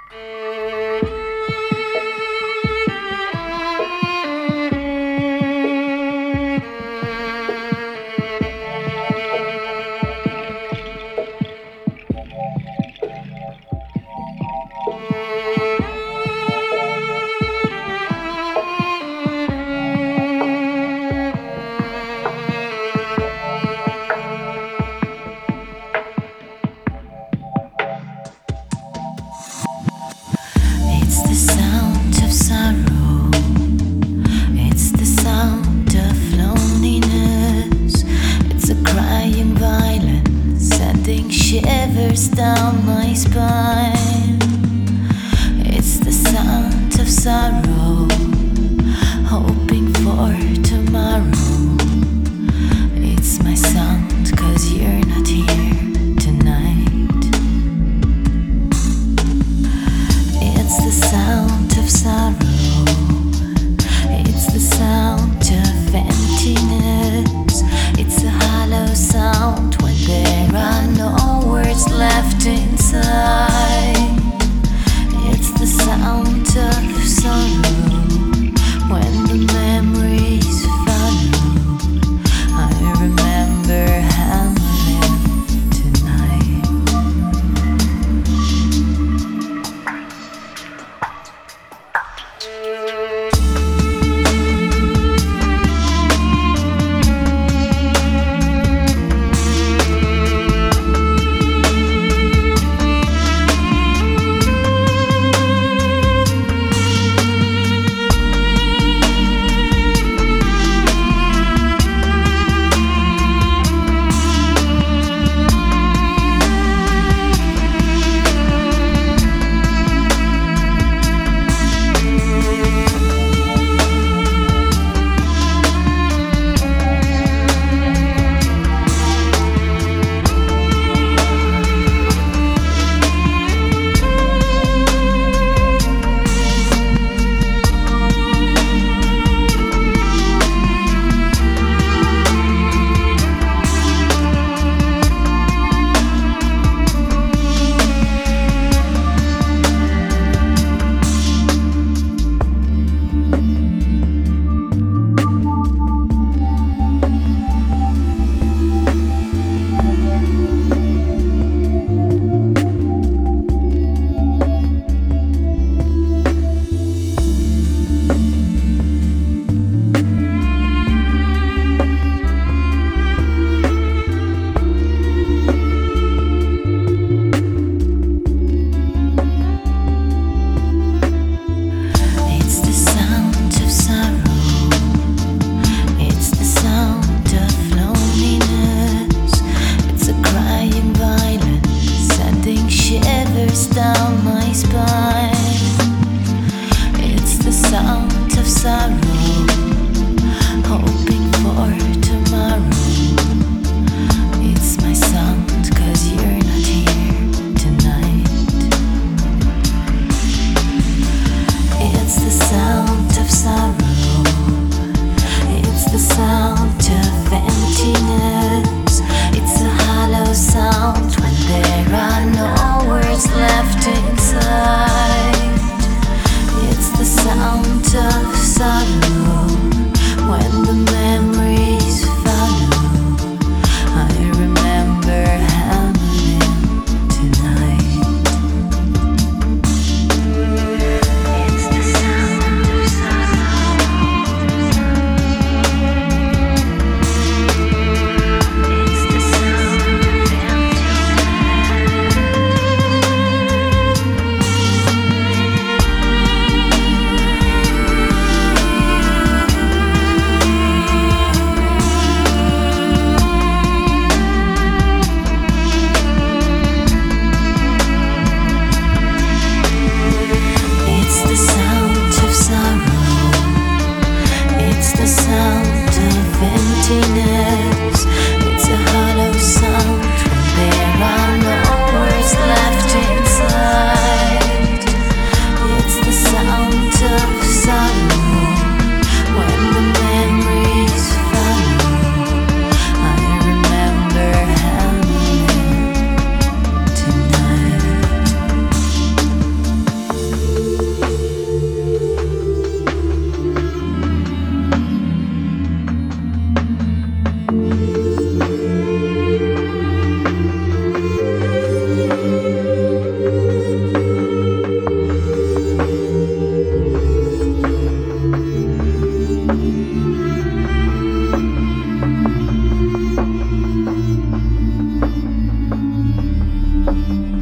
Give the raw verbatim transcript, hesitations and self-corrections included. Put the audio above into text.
It's the sound of sorrow. It's the sound of loneliness. It's a crying violence, sending shivers down my spine. It's the sound of sorrow, hoping for tomorrow. It's my sound, 'cause you're not here tonight. It's the sound of sorrow. It's the sound of emptiness. It's a hollow sound when there are no words left inside. It's the sound of sorrow. you.